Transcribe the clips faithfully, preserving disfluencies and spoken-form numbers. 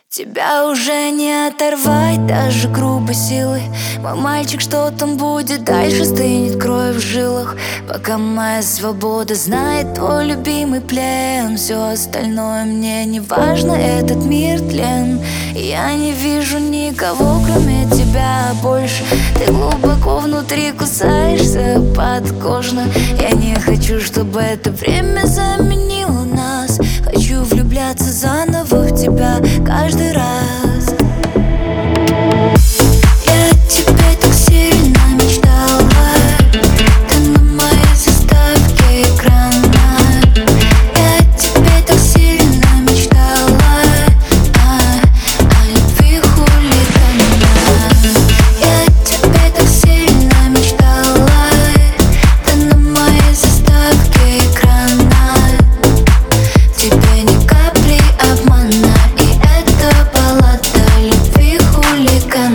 Тебя уже не оторвать даже грубой силой. Мой мальчик, что там будет дальше, стынет кровь в жилах. Пока моя свобода знает твой любимый плен, все остальное мне не важно, этот мир тлен. Я не вижу никого, кроме тебя больше. Ты глубоко внутри кусаешься подкожно. Я не хочу, чтобы это время заменило нас. Хочу влюбляться заново в тебя каждый раз. Я тебе так сильно мечтала, ты на моей заставке экрана. Я тебе так сильно мечтала, а, о любви хулигана. Я тебе так сильно мечтала, ты на моей заставке экрана. Тебе ни капли обмана, и это баллада любви хулигана.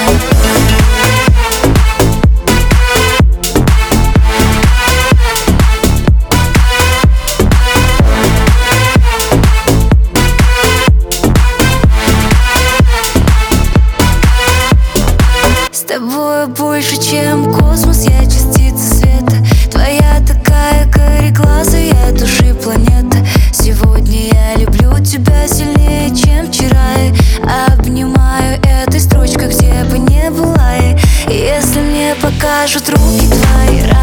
С тобой больше, чем космос, я частица света. Твоя такая кореглазая души планета. Сегодня я люблю тебя сильнее, чем вчера. И обнимаю этой строчкой, где бы не была. И если мне покажут руки твои,